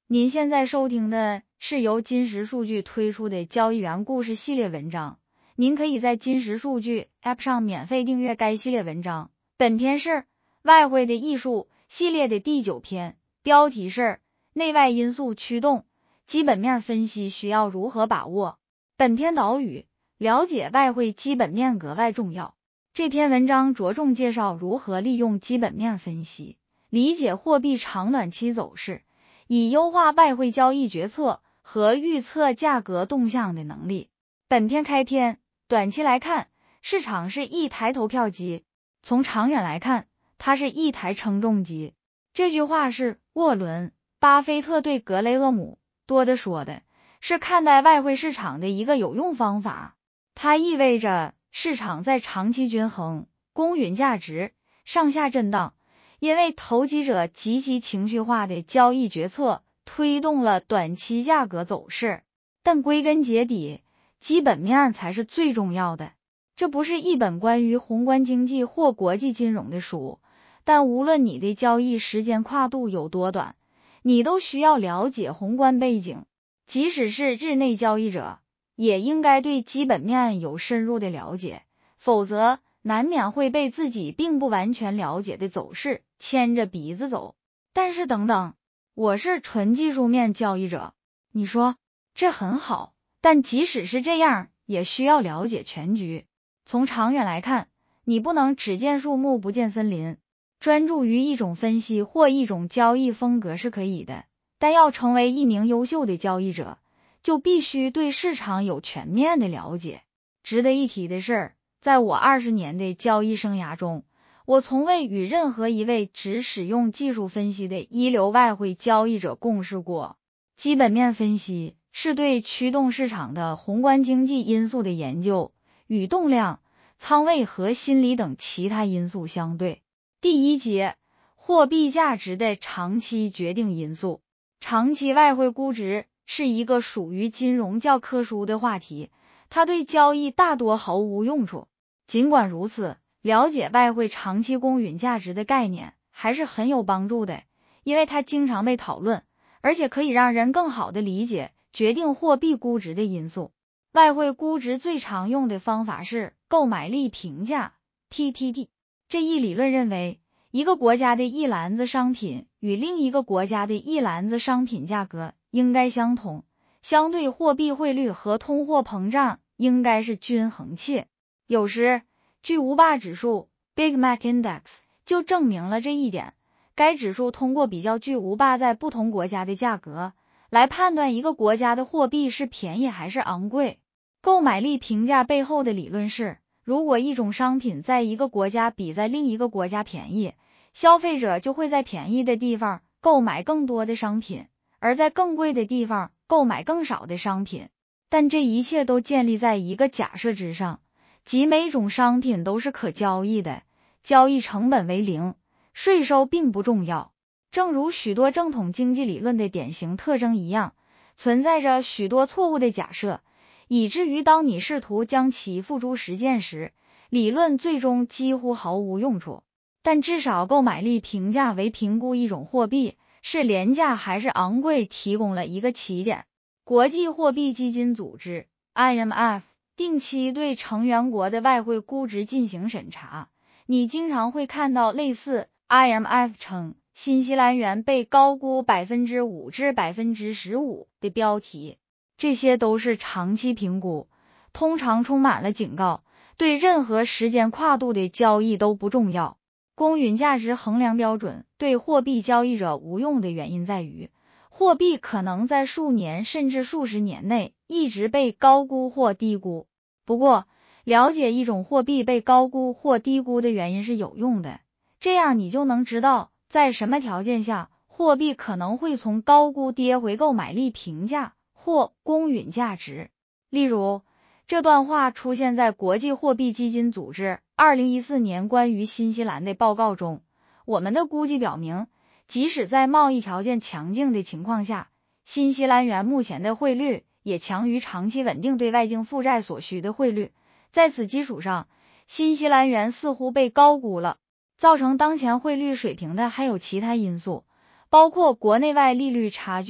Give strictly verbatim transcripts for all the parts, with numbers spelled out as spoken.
您现在收听的是由金石数据推出的交易员故事系列文章，您可以在金石数据 App 上免费订阅该系列文章。本篇是外汇的艺术系列的第九篇，标题是内外因素驱动，基本面分析需要如何把握。本篇导语：了解外汇基本面格外重要。这篇文章着重介绍如何利用基本面分析，理解货币长短期走势，以优化外汇交易决策和预测价格动向的能力。本篇开篇，短期来看，市场是一台投票机，从长远来看，它是一台称重机。这句话是沃伦·巴菲特对格雷厄姆·多德说的，是看待外汇市场的一个有用方法。它意味着市场在长期均衡、公允价值、上下震荡，因为投机者极其情绪化的交易决策推动了短期价格走势。但归根结底，基本面才是最重要的。这不是一本关于宏观经济或国际金融的书，但无论你的交易时间跨度有多短，你都需要了解宏观背景。即使是日内交易者，也应该对基本面有深入的了解，否则难免会被自己并不完全了解的走势牵着鼻子走。但是等等，我是纯技术面交易者，你说这很好，但即使是这样，也需要了解全局。从长远来看，你不能只见树木不见森林。专注于一种分析或一种交易风格是可以的，但要成为一名优秀的交易者，就必须对市场有全面的了解。值得一提的是，在我二十年的交易生涯中，我从未与任何一位只使用技术分析的一流外汇交易者共事过。基本面分析是对驱动市场的宏观经济因素的研究，与动量、仓位和心理等其他因素相对。第一节，货币价值的长期决定因素。长期外汇估值是一个属于金融教科书的话题，它对交易大多毫无用处。尽管如此，了解外汇长期公允价值的概念还是很有帮助的，因为它经常被讨论，而且可以让人更好地理解决定货币估值的因素。外汇估值最常用的方法是购买力评价 P T P。这一理论认为，一个国家的一篮子商品与另一个国家的一篮子商品价格应该相同，相对货币汇率和通货膨胀应该是均衡且有时巨无霸指数 Big Mac Index 就证明了这一点。该指数通过比较巨无霸在不同国家的价格，来判断一个国家的货币是便宜还是昂贵。购买力评价背后的理论是，如果一种商品在一个国家比在另一个国家便宜，消费者就会在便宜的地方购买更多的商品，而在更贵的地方购买更少的商品。但这一切都建立在一个假设之上，即每种商品都是可交易的，交易成本为零，税收并不重要。正如许多正统经济理论的典型特征一样，存在着许多错误的假设，以至于当你试图将其付诸实践时，理论最终几乎毫无用处。但至少购买力评价为评估一种货币是廉价还是昂贵提供了一个起点。国际货币基金组织 I M F 定期对成员国的外汇估值进行审查，你经常会看到类似 I M F 称新西兰元被高估 百分之五 至 百分之十五 的标题。这些都是长期评估，通常充满了警告，对任何时间跨度的交易都不重要。公允价值衡量标准对货币交易者无用的原因在于，货币可能在数年甚至数十年内一直被高估或低估。不过，了解一种货币被高估或低估的原因是有用的，这样你就能知道在什么条件下货币可能会从高估跌回购买力评价或公允价值。例如，这段话出现在国际货币基金组织二零一四年关于新西兰的报告中。我们的估计表明，即使在贸易条件强劲的情况下，新西兰元目前的汇率也强于长期稳定对外境负债所需的汇率。在此基础上，新西兰元似乎被高估了。造成当前汇率水平的还有其他因素，包括国内外利率差距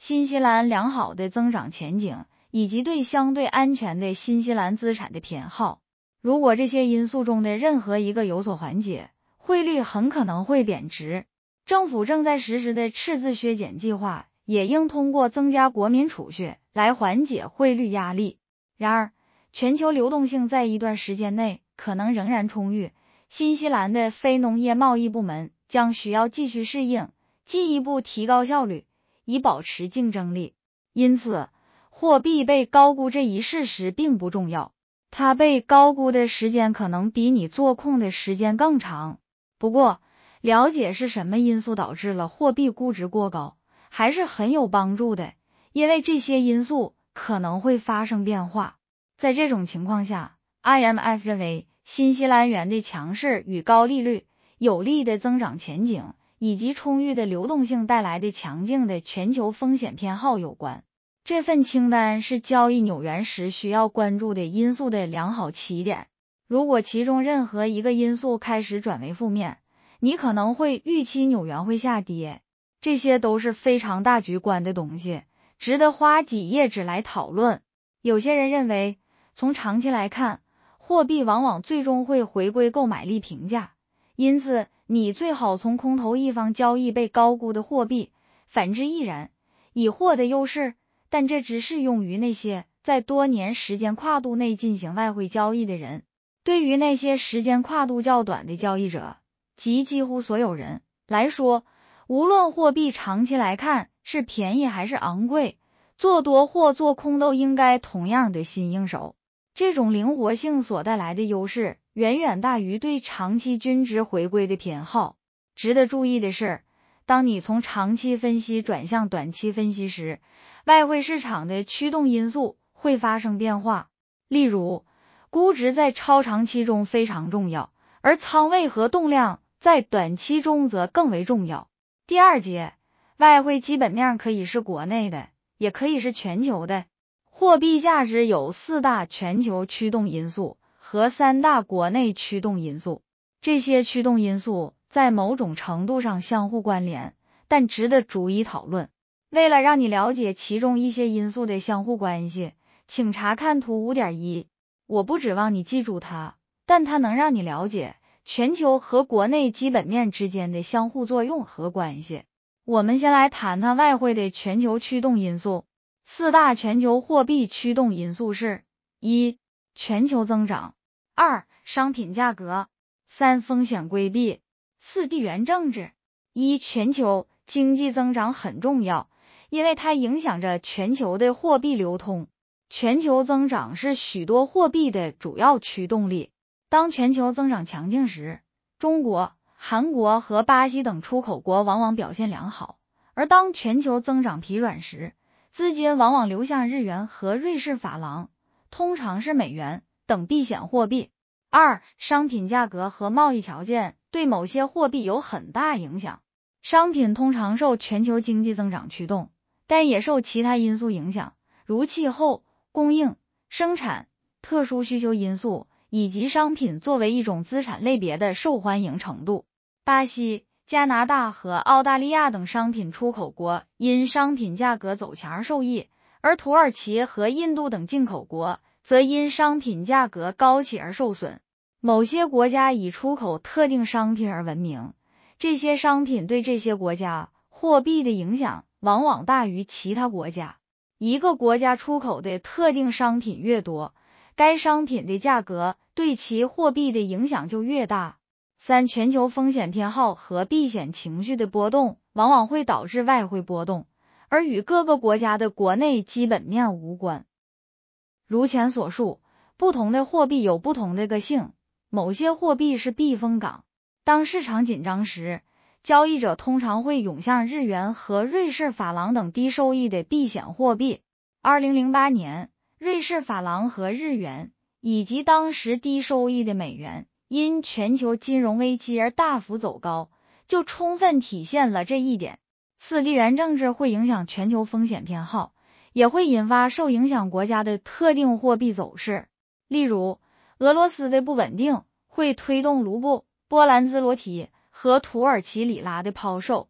新西兰良好的增长前景，以及对相对安全的新西兰资产的偏好。如果这些因素中的任何一个有所缓解，汇率很可能会贬值。政府正在实施的赤字削减计划也应通过增加国民储蓄来缓解汇率压力。然而，全球流动性在一段时间内可能仍然充裕，新西兰的非农业贸易部门将需要继续适应，进一步提高效率，以保持竞争力。因此，货币被高估这一事实并不重要，它被高估的时间可能比你做空的时间更长。不过，了解是什么因素导致了货币估值过高，还是很有帮助的，因为这些因素可能会发生变化。在这种情况下， I M F 认为新西兰元的强势与高利率、有利的增长前景以及充裕的流动性带来的强劲的全球风险偏好有关。这份清单是交易纽元时需要关注的因素的良好起点。如果其中任何一个因素开始转为负面，你可能会预期纽元会下跌。这些都是非常大局观的东西，值得花几页纸来讨论。有些人认为，从长期来看，货币往往最终会回归购买力评价，因此你最好从空头一方交易被高估的货币，反之亦然，以获得优势。但这只适用于那些在多年时间跨度内进行外汇交易的人。对于那些时间跨度较短的交易者，即几乎所有人来说，无论货币长期来看是便宜还是昂贵，做多或做空都应该同样的心应手。这种灵活性所带来的优势远远大于对长期均值回归的偏好。值得注意的是，当你从长期分析转向短期分析时，外汇市场的驱动因素会发生变化。例如，估值在超长期中非常重要，而仓位和动量在短期中则更为重要。第二节，外汇基本面可以是国内的，也可以是全球的。货币价值有四大全球驱动因素和三大国内驱动因素。这些驱动因素在某种程度上相互关联，但值得逐一讨论。为了让你了解其中一些因素的相互关系，请查看图 五点一。我不指望你记住它，但它能让你了解全球和国内基本面之间的相互作用和关系。我们先来谈谈外汇的全球驱动因素。四大全球货币驱动因素是：一、全球增长；二、商品价格；三、风险规避；四、地缘政治。一、全球经济增长很重要，因为它影响着全球的货币流通。全球增长是许多货币的主要驱动力。当全球增长强劲时，中国、韩国和巴西等出口国往往表现良好，而当全球增长疲软时，资金往往流向日元和瑞士法郎，通常是美元等避险货币。二、商品价格和贸易条件对某些货币有很大影响。商品通常受全球经济增长驱动，但也受其他因素影响，如气候、供应、生产、特殊需求因素，以及商品作为一种资产类别的受欢迎程度。巴西、加拿大和澳大利亚等商品出口国因商品价格走强而受益，而土耳其和印度等进口国则因商品价格高企而受损。某些国家以出口特定商品而闻名，这些商品对这些国家货币的影响往往大于其他国家。一个国家出口的特定商品越多，该商品的价格对其货币的影响就越大。三、全球风险偏好和避险情绪的波动往往会导致外汇波动，而与各个国家的国内基本面无关。如前所述，不同的货币有不同的个性，某些货币是避风港。当市场紧张时，交易者通常会涌向日元和瑞士法郎等低收益的避险货币。二零零八年，瑞士法郎和日元以及当时低收益的美元因全球金融危机而大幅走高，就充分体现了这一点。四、地缘政治会影响全球风险偏好，也会引发受影响国家的特定货币走势。例如，俄罗斯的不稳定会推动卢布、波兰兹罗提和土耳其里拉的抛售，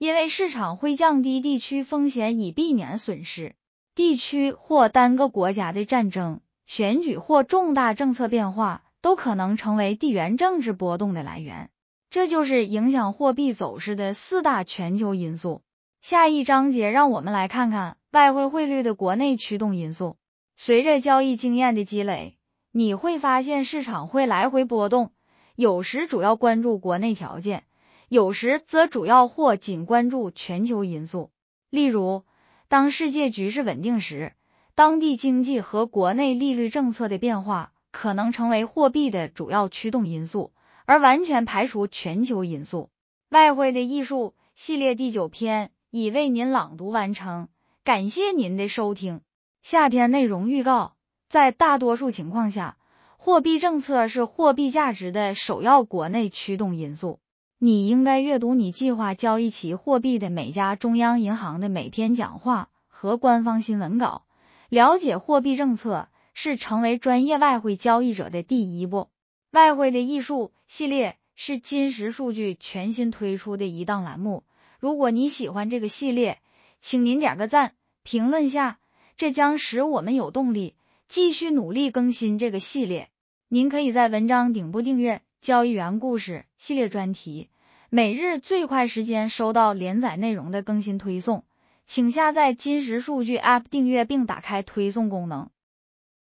因为市场会降低地区风险以避免损失。地区或单个国家的战争、选举或重大政策变化都可能成为地缘政治波动的来源，这就是影响货币走势的四大全球因素。下一章节让我们来看看外汇汇率的国内驱动因素。随着交易经验的积累，你会发现市场会来回波动，有时主要关注国内条件，有时则主要或仅关注全球因素。例如，当世界局势稳定时，当地经济和国内利率政策的变化可能成为货币的主要驱动因素，而完全排除全球因素。外汇的艺术系列第九篇已为您朗读完成，感谢您的收听。下篇内容预告，在大多数情况下，货币政策是货币价值的首要国内驱动因素。你应该阅读你计划交易其货币的每家中央银行的每篇讲话和官方新闻稿，了解货币政策是成为专业外汇交易者的第一步。外汇的艺术系列是金石数据全新推出的一档栏目，如果你喜欢这个系列，请您点个赞，评论下，这将使我们有动力继续努力更新这个系列。您可以在文章顶部订阅交易员故事系列专题，每日最快时间收到连载内容的更新推送，请下载金石数据 App 订阅并打开推送功能。